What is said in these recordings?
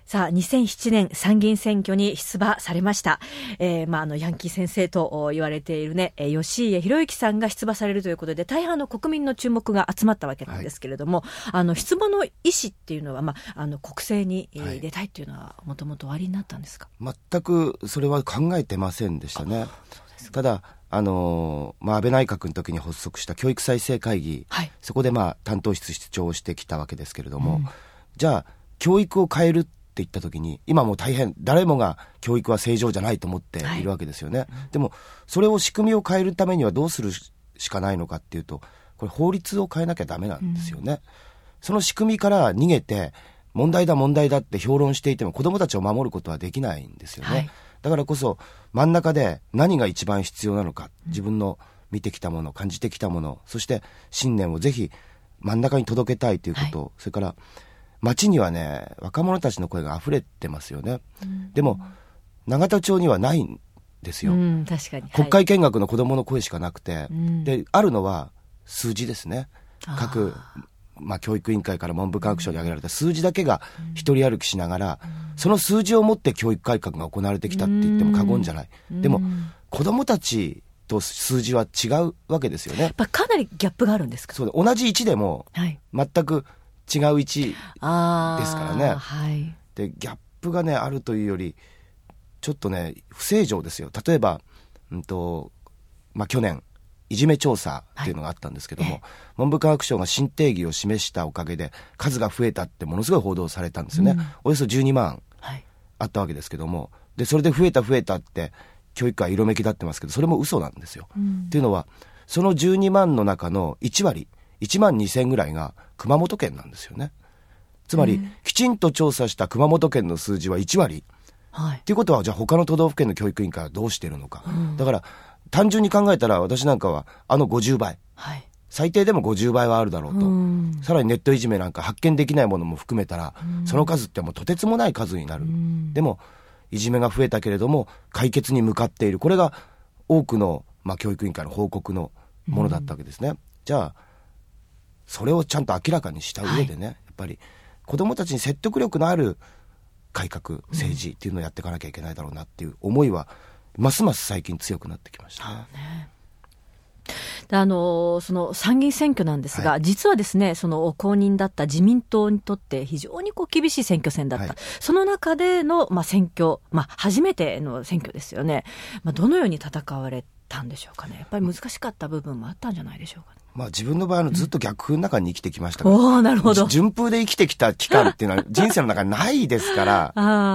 さあ、2007年参議院選挙に出馬されました。ヤンキー先生と言われているね、吉家博之さんが出馬されるということで、大半の国民の注目が集まったわけなんですけれども、出馬の意思っていうのは、国政に出たいっていうのは、もともとおありになったんですか？ 全くそれは考えてませんでしたね。ただ、安倍内閣の時に発足した教育再生会議、そこで担当室室長をしてきたわけですけれども、じゃあ、教育を変えるって言った時に今もう大変誰もが教育は正常じゃないと思っているわけですよね、でもそれを仕組みを変えるためにはどうするしかないのかっていうと、これ法律を変えなきゃダメなんですよね、その仕組みから逃げて問題だって評論していても子どもたちを守ることはできないんですよね、だからこそ真ん中で何が一番必要なのか、自分の見てきたもの、感じてきたもの、そして信念をぜひ真ん中に届けたいということ、それから街にはね、若者たちの声が溢れてますよね、でも永田町にはないんですよ、 確かに、 国会見学の子どもの声しかなくて、であるのは数字ですね。各、教育委員会から文部科学省に挙げられた数字だけが一人歩きしながら、その数字をもって教育改革が行われてきたって言っても過言じゃない、でも子どもたちと数字は違うわけですよね。 やっぱかなりギャップがあるんですか？ そう、同じ1でも全く違う1ですからね、でギャップがねあるというよりちょっとね不正常ですよ。例えば、去年いじめ調査っていうのがあったんですけども、文部科学省が新定義を示したおかげで数が増えたってものすごい報道されたんですよね、およそ12万あったわけですけども、でそれで増えたって教育界色めき立ってますけど、それも嘘なんですよ、っていうのはその12万の中の1割1万2000ぐらいが熊本県なんですよね。つまり、きちんと調査した熊本県の数字は1割、っていうことはじゃあ他の都道府県の教育委員会はどうしているのか、だから単純に考えたら私なんかは50倍、最低でも50倍はあるだろうと、さらにネットいじめなんか発見できないものも含めたら、その数ってもうとてつもない数になる、でもいじめが増えたけれども解決に向かっている、これが多くの、教育委員会の報告のものだったわけですね、じゃあそれをちゃんと明らかにした上でね、やっぱり子どもたちに説得力のある改革政治っていうのをやっていかなきゃいけないだろうなっていう思いはますます最近強くなってきましたね。 その参議院選挙なんですが、実はですね、その公認だった自民党にとって非常に厳しい選挙戦だった、その中での、選挙、初めての選挙ですよね、どのように戦われたんでしょうかね。やっぱり難しかった部分もあったんじゃないでしょうかね。 自分の場合ずっと逆風の中に生きてきましたから、 なるほど、 順風で生きてきた期間っていうのは人生の中にないですから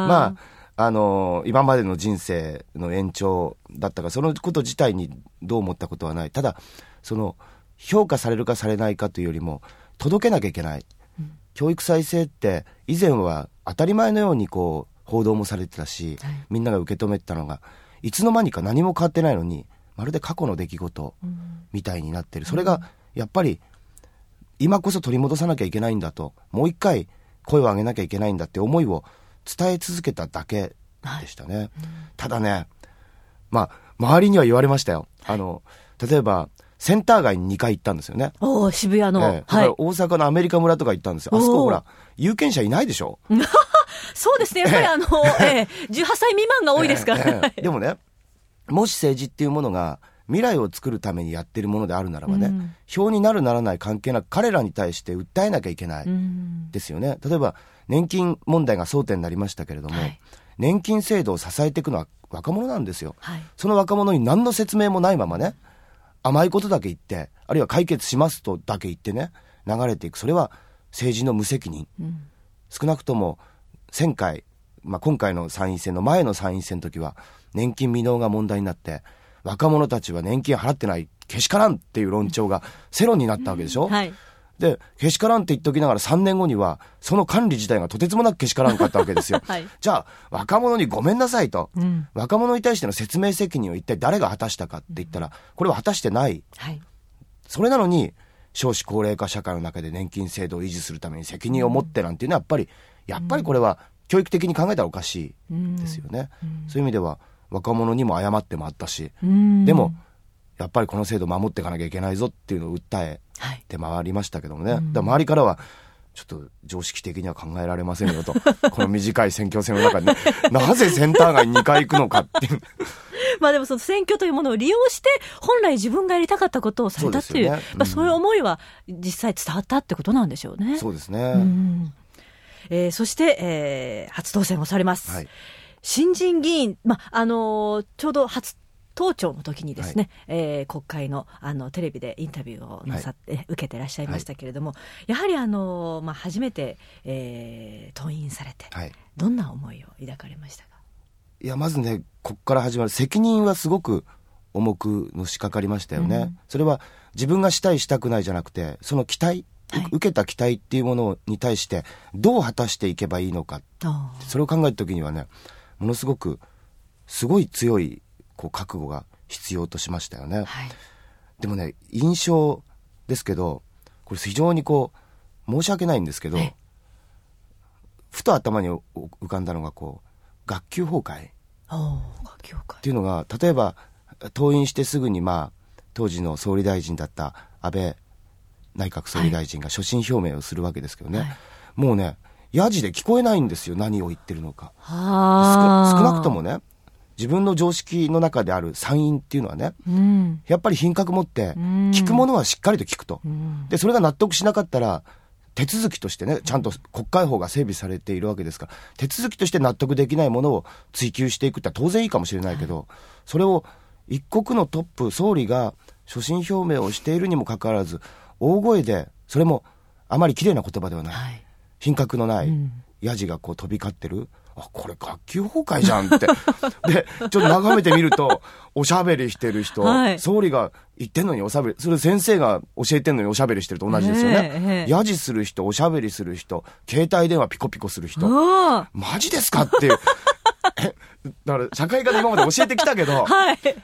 今までの人生の延長だったから、そのこと自体にどう思ったことはない。ただその評価されるかされないかというよりも届けなきゃいけない、教育再生って以前は当たり前のように報道もされてたし、みんなが受け止めてたのが、いつの間にか何も変わってないのにまるで過去の出来事みたいになってる、それがやっぱり今こそ取り戻さなきゃいけないんだと、もう一回声を上げなきゃいけないんだって思いを伝え続けただけでしたね、ただね、周りには言われましたよ。例えばセンター街に2回行ったんですよね。 渋谷の、 だから大阪のアメリカ村とか行ったんですよ。あそこほら有権者いないでしょそうですね、やっぱり18歳未満が多いですから、 でもね、もし政治っていうものが未来を作るためにやってるものであるならばね、票になるならない関係なく彼らに対して訴えなきゃいけないですよね。例えば年金問題が争点になりましたけれども、年金制度を支えていくのは若者なんですよ、その若者に何の説明もないままね、甘いことだけ言って、あるいは解決しますとだけ言ってね流れていく、それは政治の無責任、少なくとも前回、今回の参院選の前の参院選の時は年金未納が問題になって、若者たちは年金払ってない、けしからんっていう論調が世論になったわけでしょ、でけしからんって言っておきながら3年後にはその管理自体がとてつもなくけしからんかったわけですよ、じゃあ若者にごめんなさいと、若者に対しての説明責任を一体誰が果たしたかって言ったら、これは果たしてない、それなのに少子高齢化社会の中で年金制度を維持するために責任を持ってなんていうのはやっぱりこれは教育的に考えたらおかしいですよね、そういう意味では若者にも謝ってもあったし、でもやっぱりこの制度を守っていかなきゃいけないぞっていうのを訴えて回りましたけどもね、だから周りからはちょっと常識的には考えられませんよとこの短い選挙戦の中に、ね、なぜセンター街に2回行くのかっていうまあでもその選挙というものを利用して本来自分がやりたかったことをされたっていう、そういう思いは実際伝わったってことなんでしょうね。 そうですね。 そして、初当選をされます、はい、新人議員、ちょうど初登庁の時にですね、国会のテレビでインタビューをなさって、受けてらっしゃいましたけれども、やはり初めて、登院されて、どんな思いを抱かれましたか？ いやまずね、ここから始まる責任はすごく重くのしかかりましたよね、それは自分がしたいしたくないじゃなくて、その期待、受けた期待っていうものに対してどう果たしていけばいいのか、それを考えるときにはね、ものすごい強い覚悟が必要としましたよね、でもね、印象ですけど、これ非常に申し訳ないんですけど、ふと頭に浮かんだのが学級崩壊っていうのが、例えば登院してすぐに、当時の総理大臣だった安倍内閣総理大臣が所信表明をするわけですけどね、もうね、やじで聞こえないんですよ、何を言ってるのか。少なくともね、自分の常識の中である参院っていうのはね、やっぱり品格持って聞くものはしっかりと聞くと、でそれが納得しなかったら手続きとしてね、ちゃんと国会法が整備されているわけですから、手続きとして納得できないものを追及していくって当然いいかもしれないけど、それを一国のトップ総理が所信表明をしているにもかかわらず大声で、それもあまり綺麗な言葉ではない、品格のないやじが飛び交ってる、これ学級崩壊じゃんってでちょっと眺めてみるとおしゃべりしてる人、総理が言ってんのにおしゃべり、それ先生が教えてんのにおしゃべりしてると同じですよね、やじする人、おしゃべりする人、携帯電話ピコピコする人、マジですかっていうだから社会科で今まで教えてきたけど、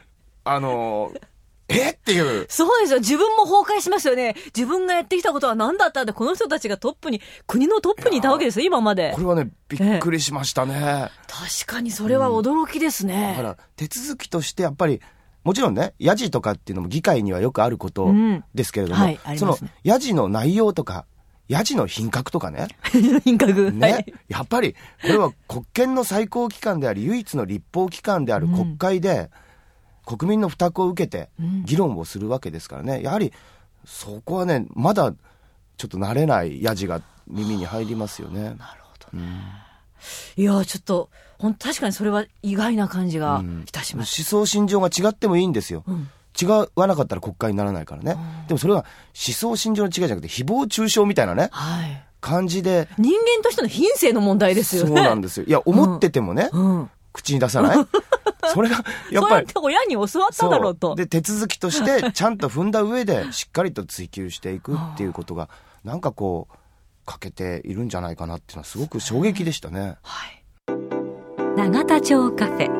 っていう。 そうですよ。自分も崩壊しますよね。自分がやってきたことは何だったんで、この人たちが国のトップにいたわけですよ、今まで。 これはね、びっくりしましたね。 確かにそれは驚きですね。 だから、手続きとしてやっぱり、もちろんね、やじとかっていうのも議会にはよくあることですけれども、その、やじの内容とか、やじの品格とかね。 品格。 ね。やっぱり、これは国権の最高機関であり、唯一の立法機関である国会で、国民の負託を受けて議論をするわけですからね、やはりそこはね、まだちょっと慣れないやじが耳に入りますよね。なるほどね、 いやちょっと確かにそれは意外な感じがいたします、 思想信条が違ってもいいんですよ、違わなかったら国会にならないからね、でもそれは思想信条の違いじゃなくて誹謗中傷みたいなね、感じで人間としての品性の問題ですよね。 そうなんですよ。いや思っててもね、口に出さないそれがやっぱりそうやって親に教わっただろうと。 で手続きとしてちゃんと踏んだ上でしっかりと追及していくっていうことがなんか欠けているんじゃないかなっていうのはすごく衝撃でしたね。 永田町カフェ。